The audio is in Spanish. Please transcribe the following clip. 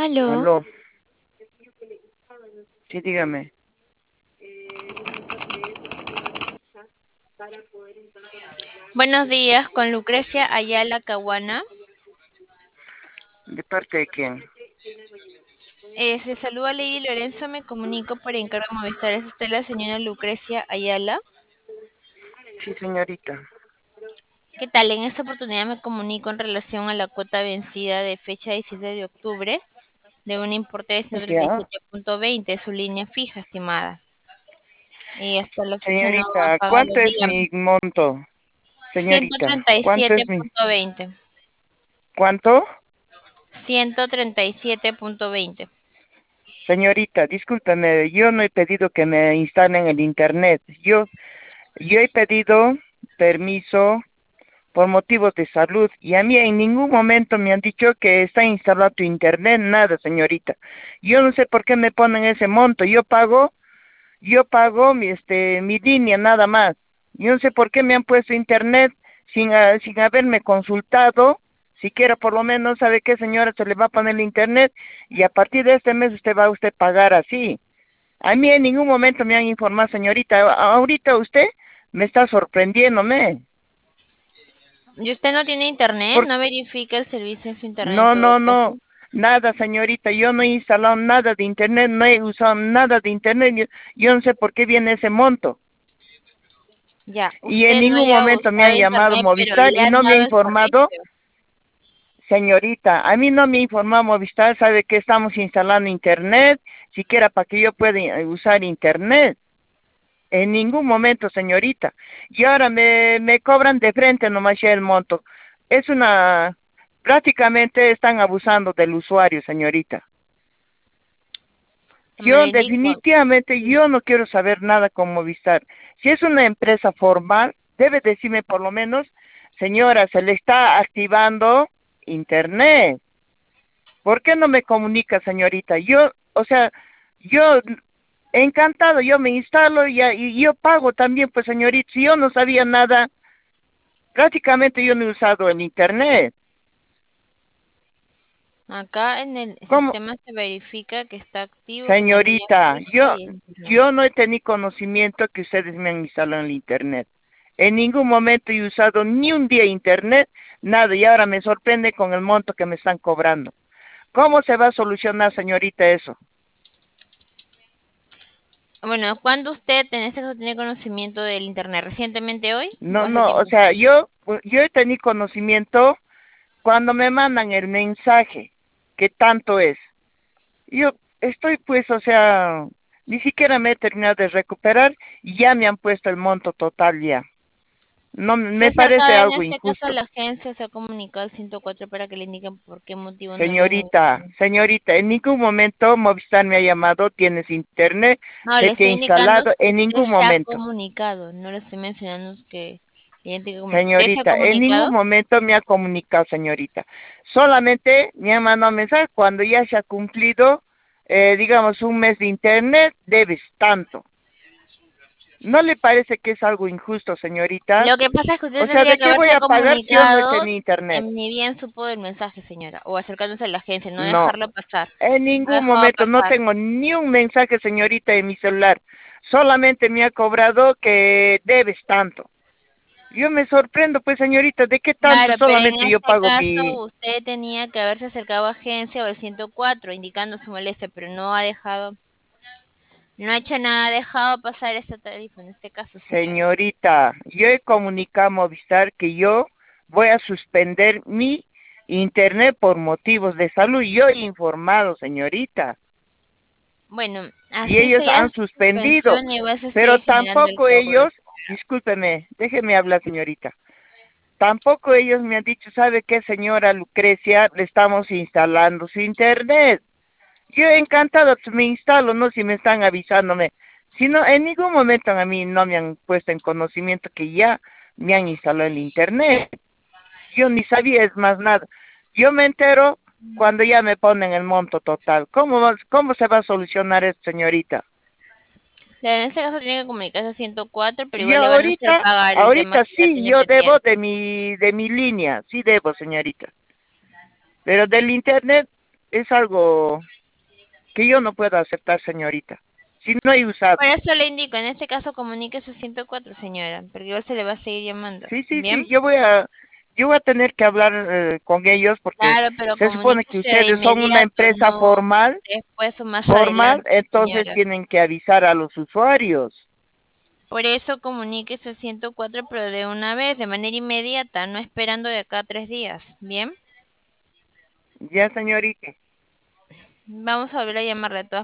Aló, Aló, sí, dígame. buenos días, con Lucrecia Ayala Caguana. ¿De parte de quién? Se saluda Lady Lorenzo, me comunico por encargo de Movistar. ¿Es usted la señora Lucrecia Ayala? Sí, señorita. ¿Qué tal? En esta oportunidad me comunico en relación a la cuota vencida de fecha 17 de octubre de un importe de Ya. 137.20, su línea fija, estimada. Y hasta la fecha no ha Señorita, pagado, ¿cuánto es dígame. mi monto? Señorita, ¿cuánto es mi... 137.20. ¿Cuánto? 137.20. Señorita, discúlpeme, yo no he pedido que me instalen el internet. Yo he pedido permiso por motivos de salud y a mí en ningún momento me han dicho que está instalado tu internet, nada, señorita. Yo no sé por qué me ponen ese monto. Yo pago mi línea nada más. Yo no sé por qué me han puesto internet sin haberme consultado. Siquiera por lo menos sabe qué señora se le va a poner el internet y a partir de este mes usted va a pagar así. A mí en ningún momento me han informado, señorita. Ahorita usted me está sorprendiéndome. ¿Y usted no tiene internet? Por- ¿No verifica el servicio en su internet en no, todo no, caso? no. Nada, señorita. Yo no he instalado nada de internet, no he usado nada de internet. Yo no sé por qué viene ese monto. Ya, Y en usted no ningún haya momento me usado han llamado internet, pero Movistar le y han no me ha dado el informado, servicio. señorita, a mí no me ha informado Movistar, sabe que estamos instalando internet, siquiera para que yo pueda usar internet. En ningún momento, señorita. Y ahora me cobran de frente nomás ya el monto. Es una, prácticamente están abusando del usuario, señorita. Como Yo le indico, definitivamente, yo no quiero saber nada con Movistar. Si es una empresa formal, debe decirme por lo menos, señora, se le está activando internet. ¿Por qué no me comunica, señorita? Yo encantado, yo me instalo y yo pago también, pues señorita, si yo no sabía nada, prácticamente yo no he usado el internet. acá en el ¿Cómo? sistema se verifica que está activo con la línea Señorita, fija y el internet. yo no he tenido conocimiento que ustedes me han instalado en el internet. En ningún momento he usado ni un día internet, nada, y ahora me sorprende con el monto que me están cobrando. ¿Cómo se va a solucionar, señorita, eso? Bueno, ¿cuándo usted en este caso tiene conocimiento del internet? ¿Recientemente hoy o No, hace no, o tiempo? sea, yo he tenido conocimiento cuando me mandan el mensaje, que tanto es. Yo estoy pues, o sea, ni siquiera me he terminado de recuperar y ya me han puesto el monto total ya. No, Se ha me parece acercado en algo este caso a injusto. la agencia, se ha comunicado al 104 para que le indiquen por qué motivo no le han... Señorita, en ningún momento Movistar me ha llamado, tienes internet, No, se le te ha estoy indicando instalado, en que ningún se ha momento. comunicado, no le estoy mencionando que ¿Usted se ha Señorita, en ningún comunicado? momento me ha comunicado, señorita. Solamente me ha mandado mensaje cuando ya se ha cumplido, digamos, un mes de internet, debes tanto. ¿No le parece que es algo injusto, señorita? Lo que pasa es que usted O sea, tendría ¿de que qué voy haberse a pagar si yo no he comunicado tenido internet? ni bien supo del mensaje, señora, o acercándose a la agencia, no No, dejarlo pasar. en No ha ningún dejado momento, no pasar. tengo ni un mensaje, señorita, en mi celular. Solamente me ha cobrado que debes tanto. Yo me sorprendo, pues, señorita, ¿de qué tanto Claro, pero en solamente yo este pago caso usted tenía que haberse acercado a agencia o al 104 indicando su molestia, pero no ha hecho nada, ha dejado pasar esta tarifa en este caso, señora. Señorita, yo he comunicado a Movistar que yo voy a suspender mi internet por motivos de salud. Yo he informado, señorita, Bueno, y así ellos sea han su suspendido, suspensión, igual se pero sigue generando el tampoco cobro. ellos, discúlpeme, déjeme hablar, señorita. Tampoco ellos me han dicho, ¿sabe qué, señora Lucrecia? Le estamos instalando su internet. Yo encantado me instalo, no si me están avisándome. Si no, en ningún momento a mí no me han puesto en conocimiento que ya me han instalado el internet. Yo ni sabía es más nada. Yo me entero cuando ya me ponen el monto total. ¿Cómo se va a solucionar esto, señorita? Claro, en este caso tiene que comunicarse a 104, pero Y igual le van a hacer pagar el tema ahorita que ya sí, tiene yo debo pendiente. de mi línea, sí debo, señorita. Pero del internet, es algo que yo no puedo aceptar, señorita. Si no he usado. Por eso le indico, en este caso comuníquese a 104, señora, porque igual se le va a seguir llamando. Sí, sí, ¿Bien? sí, yo voy a tener que hablar con ellos porque Claro, pero se supone que comuníquese de ustedes son una inmediato, empresa no formal, después o más formal, adelante, entonces señora. tienen que avisar a los usuarios. Por eso comuníquese a 104, pero de una vez, de manera inmediata, no esperando de acá a 3 días. ¿Bien? Ya, señorita. Vamos a volver a llamarle de todas